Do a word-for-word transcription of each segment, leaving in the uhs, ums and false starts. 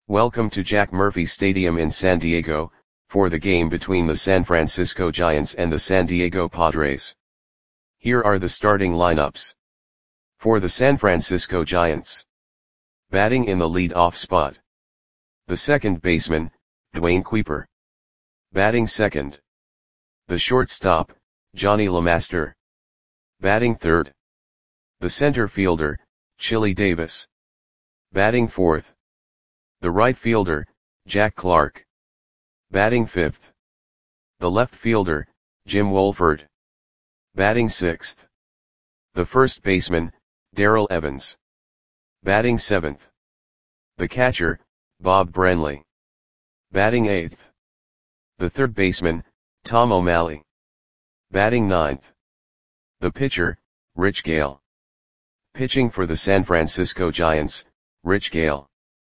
Welcome to Jack Murphy Stadium in San Diego, for the game between the San Francisco Giants and the San Diego Padres. Here are the starting lineups. For the San Francisco Giants. Batting in the lead-off spot. The second baseman, Dwayne Kuiper. Batting second. The shortstop, Johnny LeMaster. Batting third. The center fielder, Chili Davis. Batting fourth. The right fielder, Jack Clark. Batting fifth. The left fielder, Jim Wohlford. Batting sixth. The first baseman, Darrell Evans. Batting seventh. The catcher, Bob Brenly. Batting eighth. The third baseman, Tom O'Malley. Batting ninth. The pitcher, Rich Gale. Pitching for the San Francisco Giants, Rich Gale.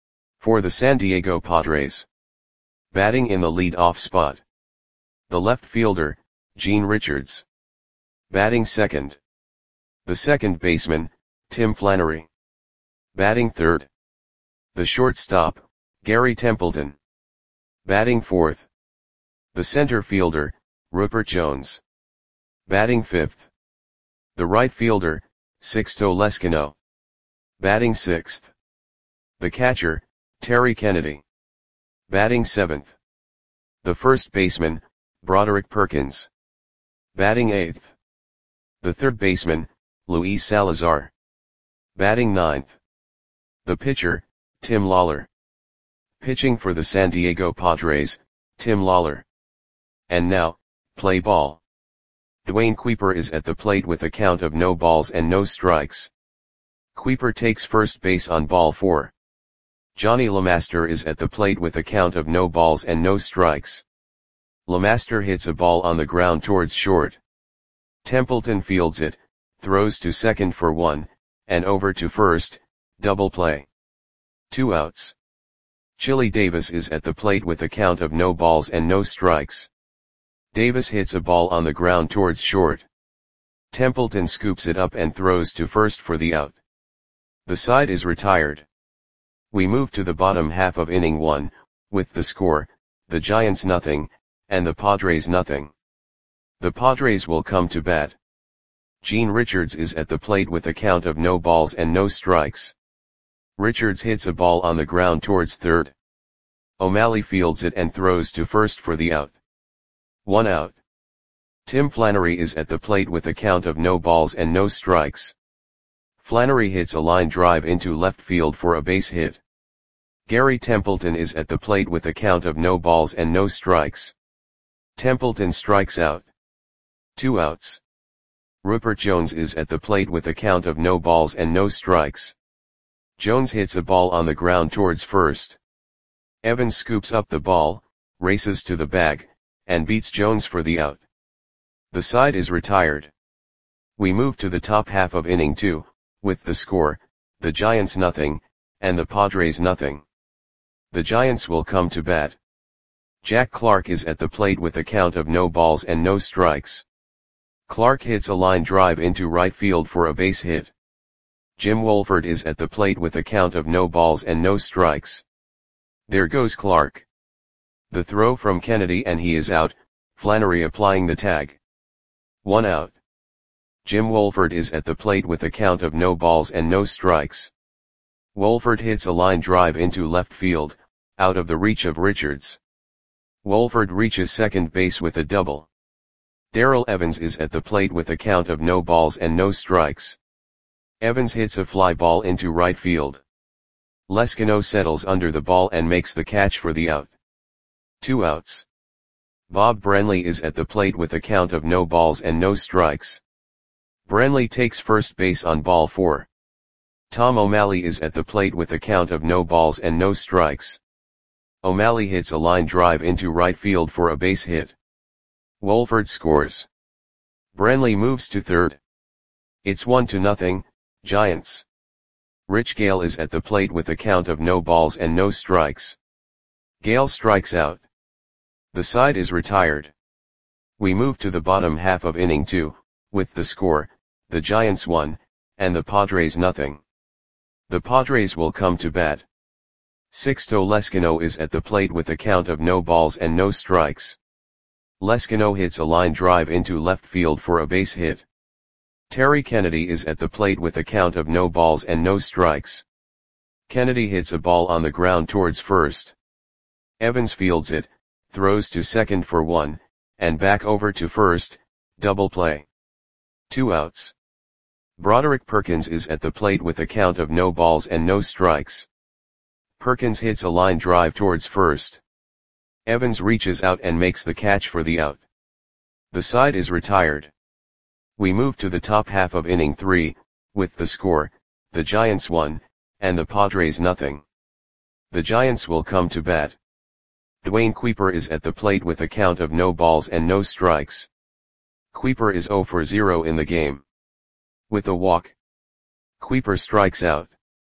For the San Diego Padres. Batting in the lead-off spot. The left fielder, Gene Richards. Batting second. The second baseman, Tim Flannery. Batting third. The shortstop, Gary Templeton. Batting fourth. The center fielder, Rupert Jones. Batting fifth. The right fielder, Sixto Lezcano. Batting sixth. The catcher, Terry Kennedy. Batting seventh. The first baseman, Broderick Perkins. Batting eighth. The third baseman, Luis Salazar. Batting ninth. The pitcher, Tim Lawler. Pitching for the San Diego Padres, Tim Lawler. And now, play ball. Dwayne Kuiper is at the plate with a count of no balls and no strikes. Kuiper takes first base on ball four. Johnny LeMaster is at the plate with a count of no balls and no strikes. LeMaster hits a ball on the ground towards short. Templeton fields it, throws to second for one, and over to first, double play. Two outs. Chili Davis is at the plate with a count of no balls and no strikes. Davis hits a ball on the ground towards short. Templeton scoops it up and throws to first for the out. The side is retired. We move to the bottom half of inning one, with the score, the Giants nothing, and the Padres nothing. The Padres will come to bat. Gene Richards is at the plate with a count of no balls and no strikes. Richards hits a ball on the ground towards third. O'Malley fields it and throws to first for the out. One out. Tim Flannery is at the plate with a count of no balls and no strikes. Flannery hits a line drive into left field for a base hit. Gary Templeton is at the plate with a count of no balls and no strikes. Templeton strikes out. Two outs. Rupert Jones is at the plate with a count of no balls and no strikes. Jones hits a ball on the ground towards first. Evans scoops up the ball, races to the bag, and beats Jones for the out. The side is retired. We move to the top half of inning two, with the score, the Giants nothing, and the Padres nothing. The Giants will come to bat. Jack Clark is at the plate with a count of no balls and no strikes. Clark hits a line drive into right field for a base hit. Jim Wohlford is at the plate with a count of no balls and no strikes. There goes Clark. The throw from Kennedy and he is out, Flannery applying the tag. One out. Jim Wohlford is at the plate with a count of no balls and no strikes. Wohlford hits a line drive into left field, out of the reach of Richards. Wohlford reaches second base with a double. Darrell Evans is at the plate with a count of no balls and no strikes. Evans hits a fly ball into right field. Lezcano settles under the ball and makes the catch for the out. Two outs. Bob Brenly is at the plate with a count of no balls and no strikes. Brenly takes first base on ball four. Tom O'Malley is at the plate with a count of no balls and no strikes. O'Malley hits a line drive into right field for a base hit. Wohlford scores. Brenly moves to third. It's one to nothing, Giants. Rich Gale is at the plate with a count of no balls and no strikes. Gale strikes out. The side is retired. We move to the bottom half of inning two, with the score, the Giants one, and the Padres nothing. The Padres will come to bat. Sixto Lescano is at the plate with a count of no balls and no strikes. Lescano hits a line drive into left field for a base hit. Terry Kennedy is at the plate with a count of no balls and no strikes. Kennedy hits a ball on the ground towards first. Evans fields it, throws to second for one, and back over to first, double play. Two outs. Broderick Perkins is at the plate with a count of no balls and no strikes. Perkins hits a line drive towards first. Evans reaches out and makes the catch for the out. The side is retired. We move to the top half of inning three, with the score, the Giants one, and the Padres nothing. The Giants will come to bat. Dwayne Kuiper is at the plate with a count of no balls and no strikes. Kuiper is zero for zero in the game. With a walk, Kuiper strikes out.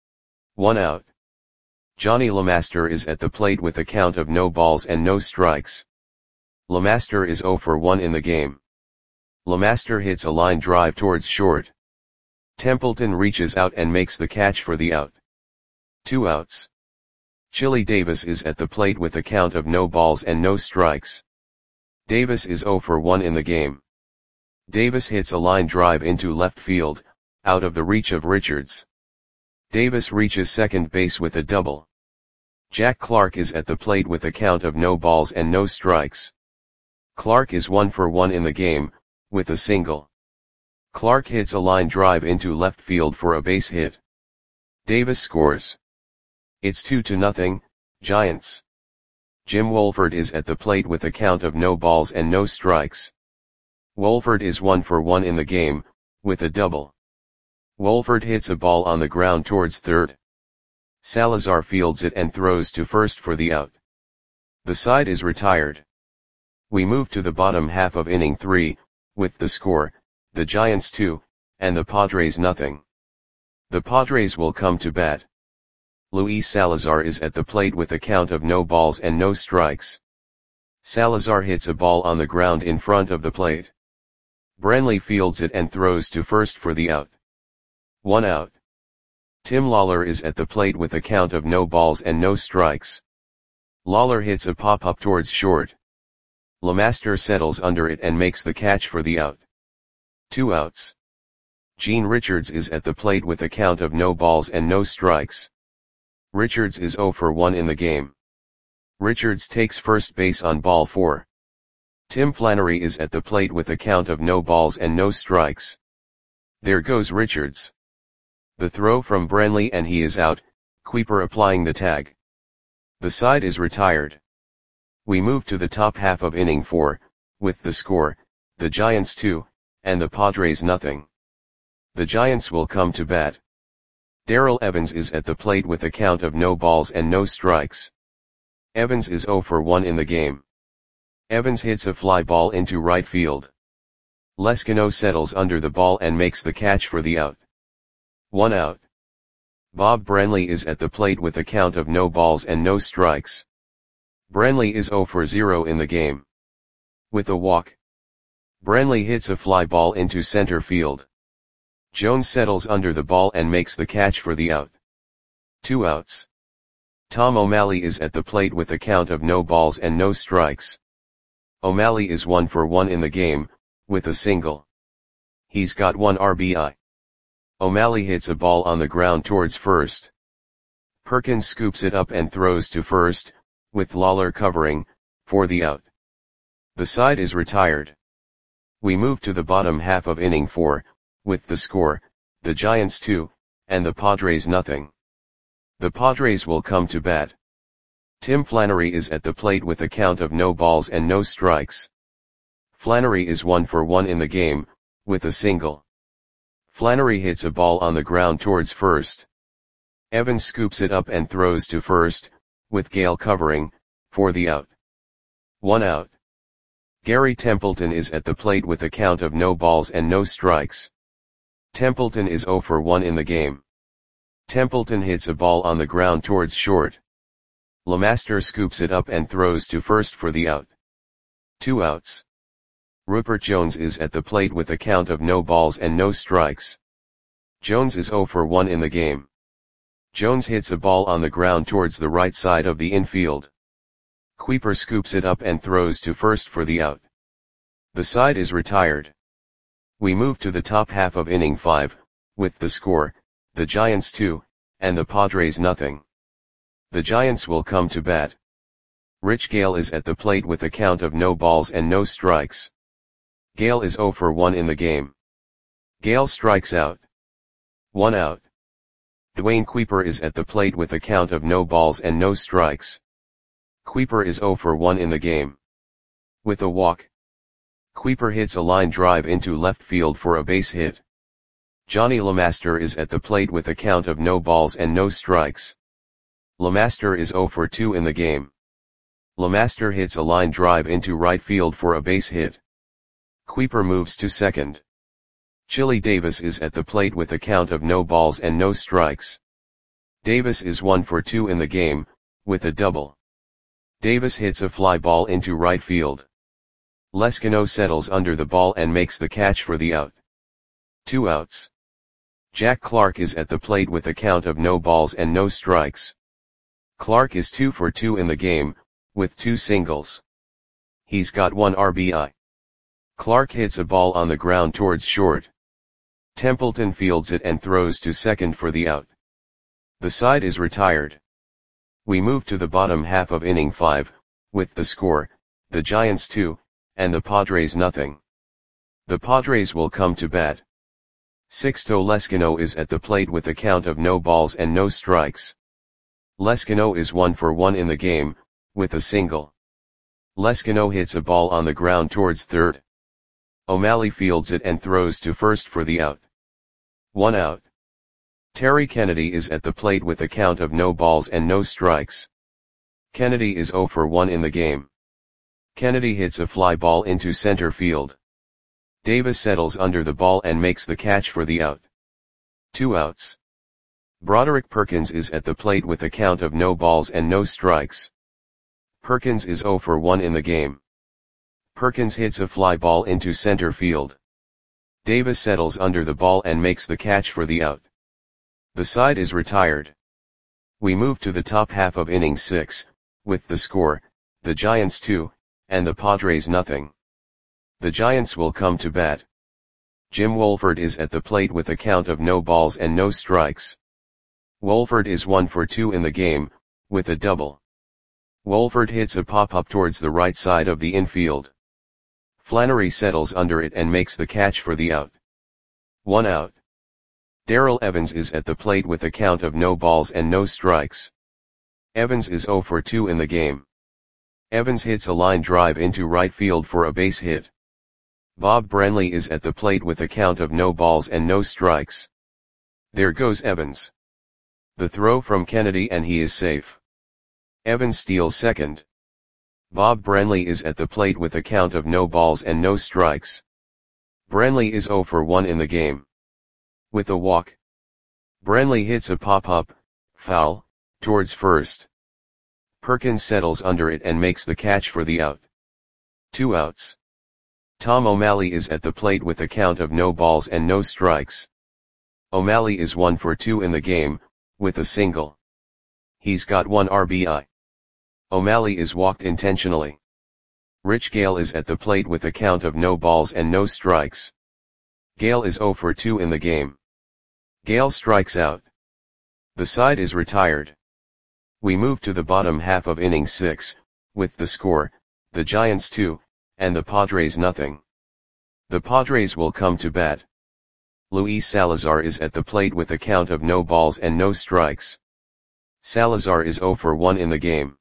One out. Johnny LeMaster is at the plate with a count of no balls and no strikes. LeMaster is zero for one in the game. LeMaster hits a line drive towards short. Templeton reaches out and makes the catch for the out. Two outs. Chili Davis is at the plate with a count of no balls and no strikes. Davis is zero for one in the game. Davis hits a line drive into left field, out of the reach of Richards. Davis reaches second base with a double. Jack Clark is at the plate with a count of no balls and no strikes. Clark is one for one in the game, with a single. Clark hits a line drive into left field for a base hit. Davis scores. It's two to nothing, Giants. Jim Wolford is at the plate with a count of no balls and no strikes. Wolford is one for one in the game, with a double. Wolford hits a ball on the ground towards third. Salazar fields it and throws to first for the out. The side is retired. We move to the bottom half of inning three, with the score, the Giants two, and the Padres nothing. The Padres will come to bat. Luis Salazar is at the plate with a count of no balls and no strikes. Salazar hits a ball on the ground in front of the plate. Brantley fields it and throws to first for the out. One out. Tim Lawler is at the plate with a count of no balls and no strikes. Lawler hits a pop-up towards short. LeMaster settles under it and makes the catch for the out. Two outs. Gene Richards is at the plate with a count of no balls and no strikes. Richards is zero for one in the game. Richards takes first base on ball four. Tim Flannery is at the plate with a count of no balls and no strikes. There goes Richards. The throw from Brantley and he is out, Kuiper applying the tag. The side is retired. We move to the top half of inning four, with the score, the Giants two, and the Padres nothing. The Giants will come to bat. Darrell Evans is at the plate with a count of no balls and no strikes. Evans is zero for one in the game. Evans hits a fly ball into right field. Lescano settles under the ball and makes the catch for the out. One out. Bob Brantley is at the plate with a count of no balls and no strikes. Brantley is zero for zero in the game. With a walk, Brantley hits a fly ball into center field. Jones settles under the ball and makes the catch for the out. Two outs. Tom O'Malley is at the plate with a count of no balls and no strikes. O'Malley is one for one in the game, with a single. He's got one R B I. O'Malley hits a ball on the ground towards first. Perkins scoops it up and throws to first, with Lawler covering, for the out. The side is retired. We move to the bottom half of inning four, with the score, the Giants two, and the Padres nothing. The Padres will come to bat. Tim Flannery is at the plate with a count of no balls and no strikes. Flannery is one for one in the game, with a single. Flannery hits a ball on the ground towards first. Evans scoops it up and throws to first, with Gale covering, for the out. One out. Gary Templeton is at the plate with a count of no balls and no strikes. Templeton is zero for one in the game. Templeton hits a ball on the ground towards short. LeMaster scoops it up and throws to first for the out. Two outs. Rupert Jones is at the plate with a count of no balls and no strikes. Jones is zero for one in the game. Jones hits a ball on the ground towards the right side of the infield. Kuiper scoops it up and throws to first for the out. The side is retired. We move to the top half of inning five, with the score, the Giants two, and the Padres nothing. The Giants will come to bat. Rich Gale is at the plate with a count of no balls and no strikes. Gale is oh for one in the game. Gale strikes out. One out. Dwayne Kuiper is at the plate with a count of no balls and no strikes. Kuiper is oh for one in the game. With a walk. Kuiper hits a line drive into left field for a base hit. Johnny LeMaster is at the plate with a count of no balls and no strikes. LeMaster is oh for two in the game. LeMaster hits a line drive into right field for a base hit. Kuiper moves to second. Chili Davis is at the plate with a count of no balls and no strikes. Davis is one for two in the game, with a double. Davis hits a fly ball into right field. Leskino settles under the ball and makes the catch for the out. Two outs. Jack Clark is at the plate with a count of no balls and no strikes. Clark is two for two in the game, with two singles. He's got one R B I. Clark hits a ball on the ground towards short. Templeton fields it and throws to second for the out. The side is retired. We move to the bottom half of inning five, with the score, the Giants two, and the Padres nothing. The Padres will come to bat. Sixto Leskino is at the plate with a count of no balls and no strikes. Leskino is one for one in the game, with a single. Leskino hits a ball on the ground towards third. O'Malley fields it and throws to first for the out. One out. Terry Kennedy is at the plate with a count of no balls and no strikes. Kennedy is oh for one in the game. Kennedy hits a fly ball into center field. Davis settles under the ball and makes the catch for the out. Two outs. Broderick Perkins is at the plate with a count of no balls and no strikes. Perkins is oh for one in the game. Perkins hits a fly ball into center field. Davis settles under the ball and makes the catch for the out. The side is retired. We move to the top half of inning six, with the score, the Giants two, and the Padres nothing. The Giants will come to bat. Jim Wolford is at the plate with a count of no balls and no strikes. Wolford is one for two in the game, with a double. Wolford hits a pop-up towards the right side of the infield. Flannery settles under it and makes the catch for the out. One out. Darrell Evans is at the plate with a count of no balls and no strikes. Evans is oh for two in the game. Evans hits a line drive into right field for a base hit. Bob Branley is at the plate with a count of no balls and no strikes. There goes Evans. The throw from Kennedy and he is safe. Evans steals second. Bob Branley is at the plate with a count of no balls and no strikes. Branley is oh for one in the game. With a walk. Branley hits a pop-up, foul, towards first. Perkins settles under it and makes the catch for the out. Two outs. Tom O'Malley is at the plate with a count of no balls and no strikes. O'Malley is one for two in the game, with a single. He's got one R B I. O'Malley is walked intentionally. Rich Gale is at the plate with a count of no balls and no strikes. Gale is oh for two in the game. Gale strikes out. The side is retired. We move to the bottom half of inning six, with the score, the Giants two, and the Padres nothing. The Padres will come to bat. Luis Salazar is at the plate with a count of no balls and no strikes. Salazar is oh for one in the game.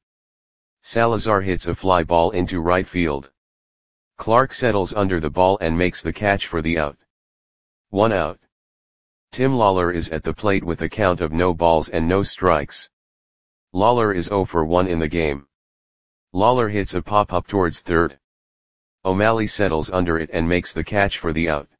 Salazar hits a fly ball into right field. Clark settles under the ball and makes the catch for the out. One out. Tim Lawler is at the plate with a count of no balls and no strikes. Lawler is oh for one in the game. Lawler hits a pop-up towards third. O'Malley settles under it and makes the catch for the out.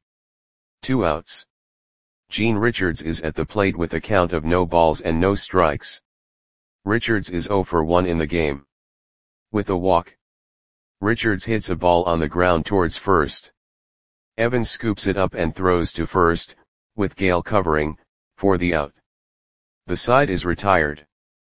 Two outs. Gene Richards is at the plate with a count of no balls and no strikes. Richards is oh for one in the game. With a walk. Richards hits a ball on the ground towards first. Evans scoops it up and throws to first, with Gale covering, for the out. The side is retired.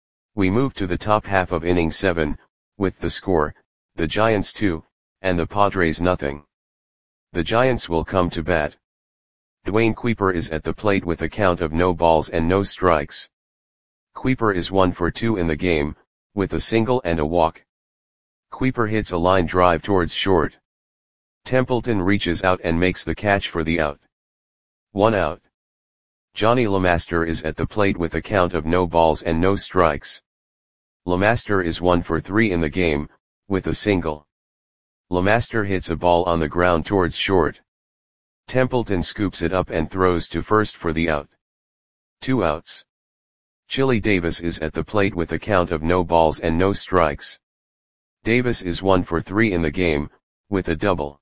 We move to the top half of inning seven, with the score, the Giants two, and the Padres nothing. The Giants will come to bat. Dwayne Kuiper is at the plate with a count of no balls and no strikes. Kuiper is one for two in the game, with a single and a walk. Kuiper hits a line drive towards short. Templeton reaches out and makes the catch for the out. One out. Johnny LeMaster is at the plate with a count of no balls and no strikes. LeMaster is one for three in the game, with a single. LeMaster hits a ball on the ground towards short. Templeton scoops it up and throws to first for the out. Two outs. Chili Davis is at the plate with a count of no balls and no strikes. Davis is one for three in the game, with a double.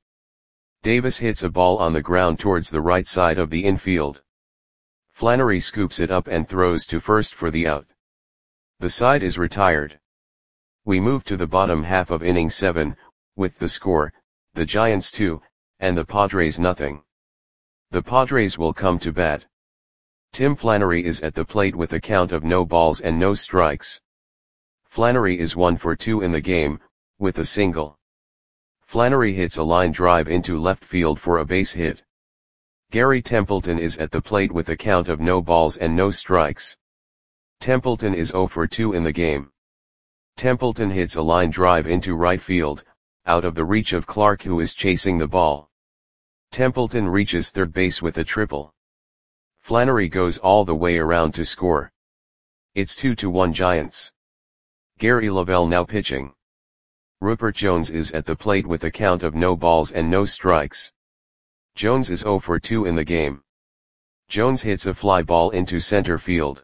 Davis hits a ball on the ground towards the right side of the infield. Flannery scoops it up and throws to first for the out. The side is retired. We move to the bottom half of inning seven, with the score, the Giants two, and the Padres nothing. The Padres will come to bat. Tim Flannery is at the plate with a count of no balls and no strikes. Flannery is one for two in the game, with a single. Flannery hits a line drive into left field for a base hit. Gary Templeton is at the plate with a count of no balls and no strikes. Templeton is zero for two in the game. Templeton hits a line drive into right field, out of the reach of Clark, who is chasing the ball. Templeton reaches third base with a triple. Flannery goes all the way around to score. It's two to one Giants. Gary Lavelle now pitching. Rupert Jones is at the plate with a count of no balls and no strikes. Jones is zero for two in the game. Jones hits a fly ball into center field.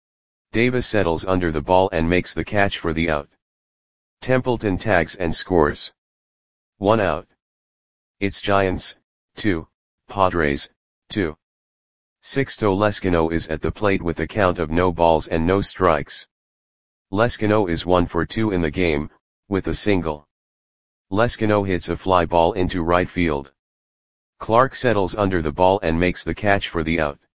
Davis settles under the ball and makes the catch for the out. Templeton tags and scores. One out. It's Giants, two, Padres, two. Sixto Lescano is at the plate with a count of no balls and no strikes. Lescano is one for two in the game, with a single. Lescano hits a fly ball into right field. Clark settles under the ball and makes the catch for the out.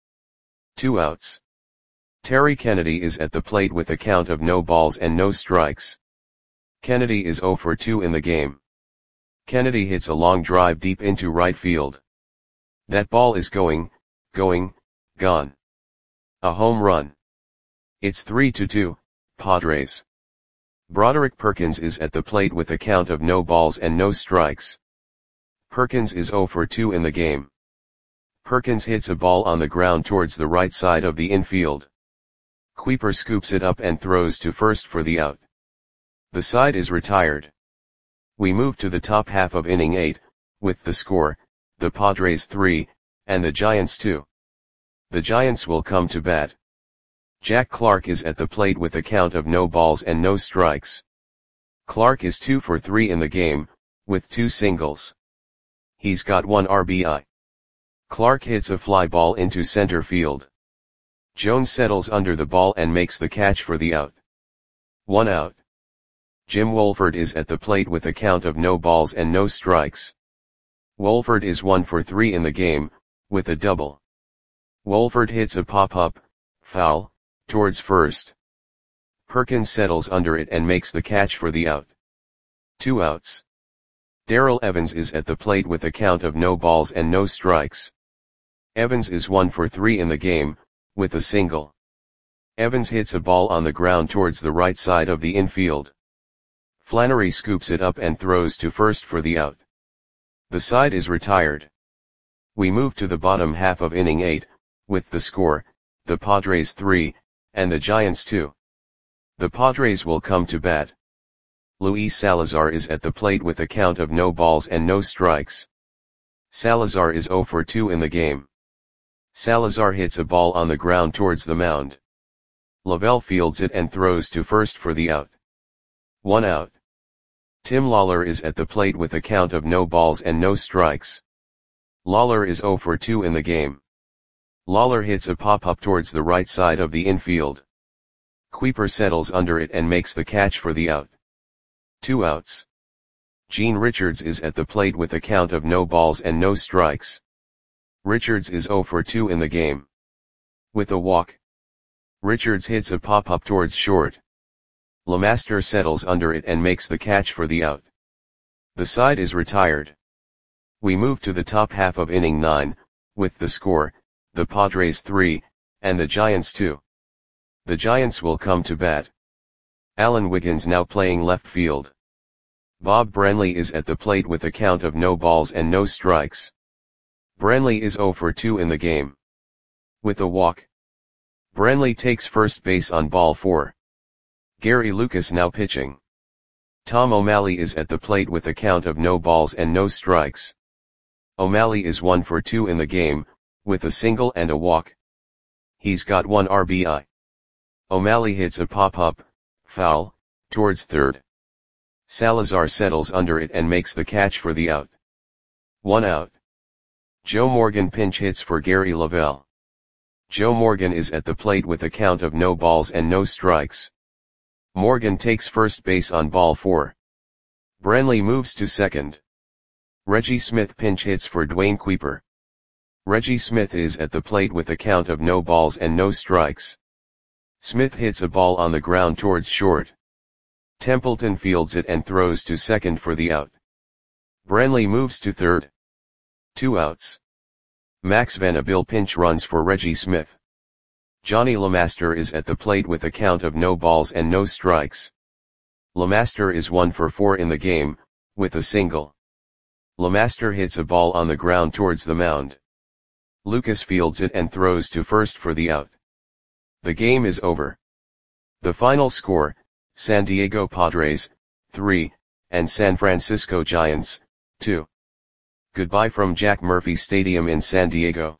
Two outs. Terry Kennedy is at the plate with a count of no balls and no strikes. Kennedy is zero for two in the game. Kennedy hits a long drive deep into right field. That ball is going, going, gone. A home run. It's three to two, Padres. Broderick Perkins is at the plate with a count of no balls and no strikes. Perkins is zero for two in the game. Perkins hits a ball on the ground towards the right side of the infield. Kuiper scoops it up and throws to first for the out. The side is retired. We move to the top half of inning eight, with the score, the Padres three, and the Giants two. The Giants will come to bat. Jack Clark is at the plate with a count of no balls and no strikes. Clark is two for three in the game, with two singles. He's got one R B I. Clark hits a fly ball into center field. Jones settles under the ball and makes the catch for the out. One out. Jim Wolford is at the plate with a count of no balls and no strikes. Wolford is one for three in the game, with a double. Wolford hits a pop-up, foul, towards first. Perkins settles under it and makes the catch for the out. Two outs. Darrell Evans is at the plate with a count of no balls and no strikes. Evans is one for three in the game, with a single. Evans hits a ball on the ground towards the right side of the infield. Flannery scoops it up and throws to first for the out. The side is retired. We move to the bottom half of inning eight, with the score, the Padres three, and the Giants two. The Padres will come to bat. Luis Salazar is at the plate with a count of no balls and no strikes. Salazar is zero for two in the game. Salazar hits a ball on the ground towards the mound. Lavelle fields it and throws to first for the out. One out. Tim Lawler is at the plate with a count of no balls and no strikes. Lawler is zero for two in the game. Lawler hits a pop-up towards the right side of the infield. Kuiper settles under it and makes the catch for the out. Two outs. Gene Richards is at the plate with a count of no balls and no strikes. Richards is zero for two in the game. With a walk. Richards hits a pop-up towards short. LeMaster settles under it and makes the catch for the out. The side is retired. We move to the top half of inning nine, with the score, the Padres three, and the Giants two. The Giants will come to bat. Alan Wiggins now playing left field. Bob Branley is at the plate with a count of no balls and no strikes. Branley is oh for two in the game. With a walk. Branley takes first base on ball four. Gary Lucas now pitching. Tom O'Malley is at the plate with a count of no balls and no strikes. O'Malley is one for two in the game, with a single and a walk. He's got one R B I. O'Malley hits a pop-up, foul, towards third. Salazar settles under it and makes the catch for the out. One out. Joe Morgan pinch hits for Gary Lavelle. Joe Morgan is at the plate with a count of no balls and no strikes. Morgan takes first base on ball four. Branley moves to second. Reggie Smith pinch hits for Dwayne Kuiper. Reggie Smith is at the plate with a count of no balls and no strikes. Smith hits a ball on the ground towards short. Templeton fields it and throws to second for the out. Branley moves to third. Two outs. Max Vanderbilt pinch runs for Reggie Smith. Johnny LeMaster is at the plate with a count of no balls and no strikes. LeMaster is one for four in the game, with a single. LeMaster hits a ball on the ground towards the mound. Lucas fields it and throws to first for the out. The game is over. The final score, San Diego Padres, three, and San Francisco Giants, two. Goodbye from Jack Murphy Stadium in San Diego.